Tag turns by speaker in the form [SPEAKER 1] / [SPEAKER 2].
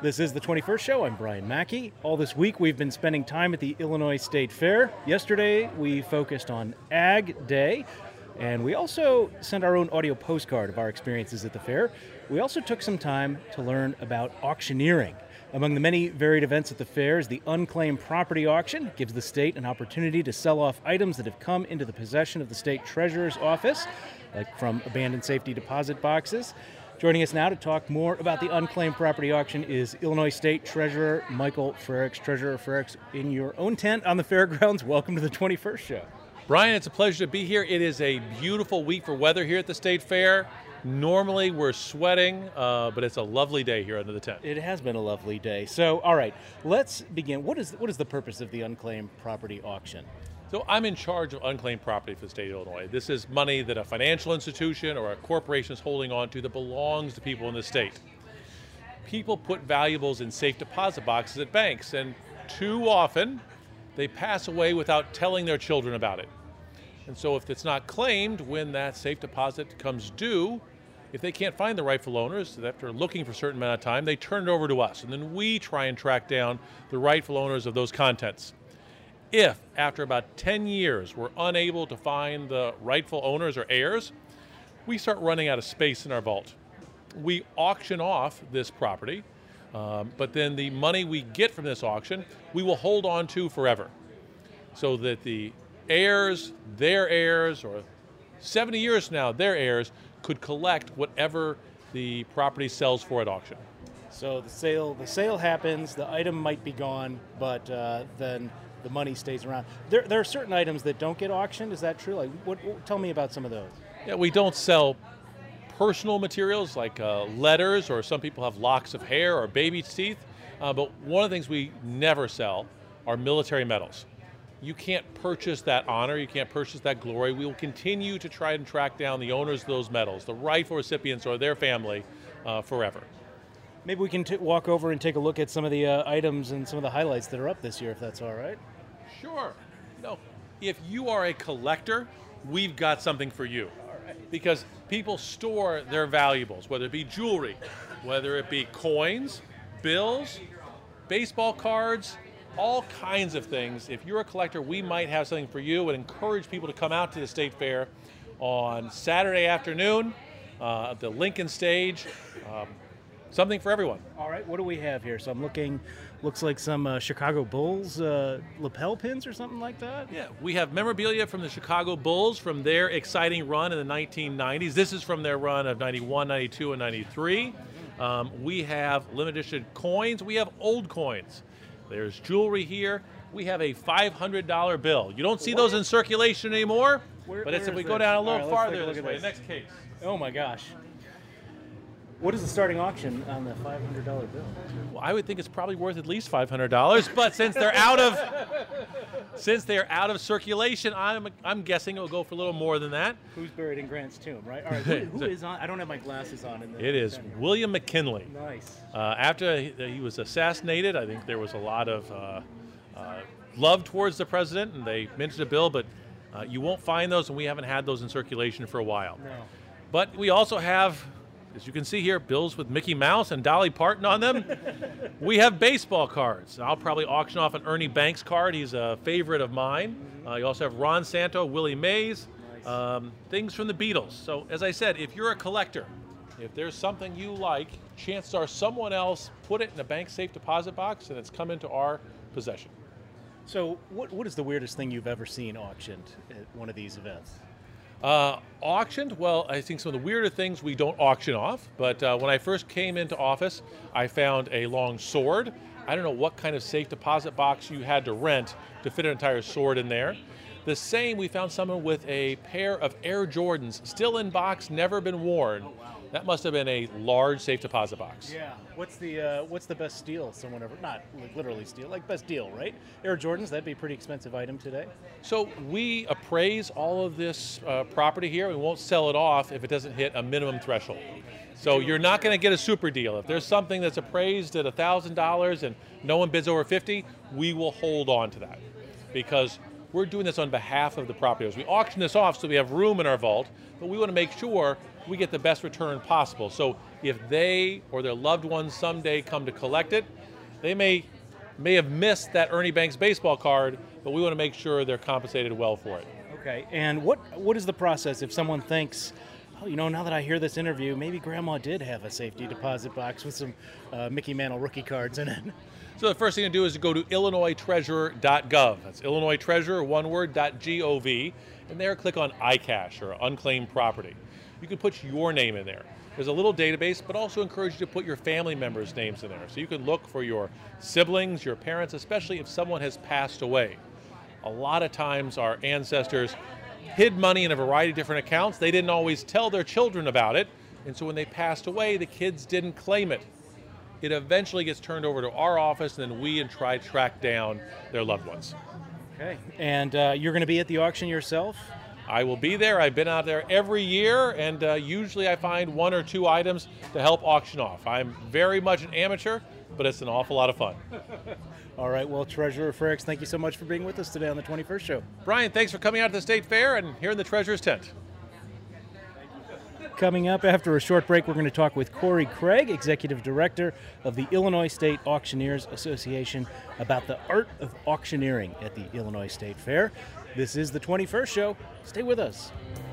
[SPEAKER 1] This is the 21st show. I'm Brian Mackey. All this week we've been spending time at the Illinois State Fair. Yesterday we focused on Ag Day, and we also sent our own audio postcard of our experiences at the fair. We also took some time to learn about auctioneering. Among the many varied events at the fair is the Unclaimed Property Auction. It gives the state an opportunity to sell off items that have come into the possession of the state treasurer's office, like from abandoned safety deposit boxes. Joining us now to talk more about the Unclaimed Property Auction is Illinois State Treasurer Michael Frerichs. Treasurer Frerichs, in your own tent on the fairgrounds, welcome to the 21st show.
[SPEAKER 2] Brian, it's a pleasure to be here. It is a beautiful week for weather here at the State Fair. Normally we're sweating, but it's a lovely day here under the tent.
[SPEAKER 1] It has been a lovely day. So, all right, let's begin. What is the purpose of the Unclaimed Property Auction?
[SPEAKER 2] So I'm in charge of unclaimed property for the state of Illinois. This is money that a financial institution or a corporation is holding on to that belongs to people in the state. People put valuables in safe deposit boxes at banks, and too often they pass away without telling their children about it. And so if it's not claimed when that safe deposit comes due, if they can't find the rightful owners, after looking for a certain amount of time, they turn it over to us, and then we try and track down the rightful owners of those contents. If, after about 10 years, we're unable to find the rightful owners or heirs, we start running out of space in our vault. We auction off this property, but then the money we get from this auction, we will hold on to forever, so that the heirs, their heirs, or 70 years from now, their heirs, could collect whatever the property sells for at auction.
[SPEAKER 1] So the sale happens, the item might be gone, but then the money stays around. There are certain items that don't get auctioned, is that true? Tell me about some of those.
[SPEAKER 2] Yeah, we don't sell personal materials like letters, or some people have locks of hair or baby's teeth, but one of the things we never sell are military medals. You can't purchase that honor, you can't purchase that glory. We will continue to try and track down the owners of those medals, the rightful recipients or their family, forever.
[SPEAKER 1] Maybe we can walk over and take a look at some of the items and some of the highlights that are up this year, if that's all right.
[SPEAKER 2] Sure. No, if you are a collector, we've got something for you.
[SPEAKER 1] All right.
[SPEAKER 2] Because people store their valuables, whether it be jewelry, whether it be coins, bills, baseball cards, all kinds of things. If you're a collector, we might have something for you, and encourage people to come out to the State Fair on Saturday afternoon at the Lincoln Stage. Something for everyone.
[SPEAKER 1] All right, what do we have here? So I'm looking, looks like some Chicago Bulls lapel pins or something like that?
[SPEAKER 2] Yeah, we have memorabilia from the Chicago Bulls from their exciting run in the 1990s. This is from their run of 91, 92, and 93. We have limited edition coins. We have old coins. There's jewelry here. We have a $500 bill. You don't see those in circulation anymore, but if we go down a little farther this way, next case.
[SPEAKER 1] Oh my gosh. What is the starting auction on the $500 bill?
[SPEAKER 2] Well, I would think it's probably worth at least $500, but since they're out of circulation, I'm guessing it'll go for a little more than that.
[SPEAKER 1] Who's buried in Grant's tomb, right? All right, who is on? I don't have my glasses on.
[SPEAKER 2] It is William McKinley.
[SPEAKER 1] Nice.
[SPEAKER 2] After he was assassinated, I think there was a lot of love towards the president, and they mentioned a bill, but you won't find those, and we haven't had those in circulation for a while.
[SPEAKER 1] No.
[SPEAKER 2] But we also have, as you can see here, bills with Mickey Mouse and Dolly Parton on them. We have baseball cards. I'll probably auction off an Ernie Banks card. He's a favorite of mine. You also have Ron Santo, Willie Mays, things from the Beatles. So as I said, if you're a collector, if there's something you like, chances are someone else put it in a bank safe deposit box and it's come into our possession.
[SPEAKER 1] So what is the weirdest thing you've ever seen auctioned at one of these events?
[SPEAKER 2] Auctioned? Well, I think some of the weirder things we don't auction off, but when I first came into office, I found a long sword. I don't know what kind of safe deposit box you had to rent to fit an entire sword in there. The same, we found someone with a pair of Air Jordans, still in box, never been worn.
[SPEAKER 1] Oh, wow.
[SPEAKER 2] That must have been a large safe deposit box.
[SPEAKER 1] Yeah. What's the best steal someone ever, not literally steal, like best deal, right? Air Jordans, that'd be a pretty expensive item today.
[SPEAKER 2] So we appraise all of this property here. We won't sell it off if it doesn't hit a minimum threshold. So you're not going to get a super deal. If there's something that's appraised at $1,000 and no one bids over $50, we will hold on to that, because we're doing this on behalf of the property owners. We auction this off so we have room in our vault, but we want to make sure we get the best return possible. So if they or their loved ones someday come to collect it, they may have missed that Ernie Banks baseball card, but we want to make sure they're compensated well for it.
[SPEAKER 1] Okay, and what is the process if someone thinks, oh, now that I hear this interview, maybe Grandma did have a safety deposit box with some Mickey Mantle rookie cards in it?
[SPEAKER 2] So the first thing to do is to go to IllinoisTreasurer.gov. That's Illinois Treasurer, one word, .gov, and there click on iCash, or unclaimed property. You can put your name in there. There's a little database, but also encourage you to put your family members' names in there. So you can look for your siblings, your parents, especially if someone has passed away. A lot of times our ancestors hid money in a variety of different accounts. They didn't always tell their children about it, and so when they passed away, the kids didn't claim it. It eventually gets turned over to our office, and then we try to track down their loved ones.
[SPEAKER 1] Okay, and you're going to be at the auction yourself?
[SPEAKER 2] I will be there. I've been out there every year, and usually I find one or two items to help auction off. I'm very much an amateur, but it's an awful lot of fun.
[SPEAKER 1] All right, well, Treasurer Frericks, thank you so much for being with us today on the 21st Show.
[SPEAKER 2] Brian, thanks for coming out to the State Fair and here in the Treasurer's Tent.
[SPEAKER 1] Coming up after a short break, we're going to talk with Corey Craig, Executive Director of the Illinois State Auctioneers Association, about the art of auctioneering at the Illinois State Fair. This is the 21st Show. Stay with us.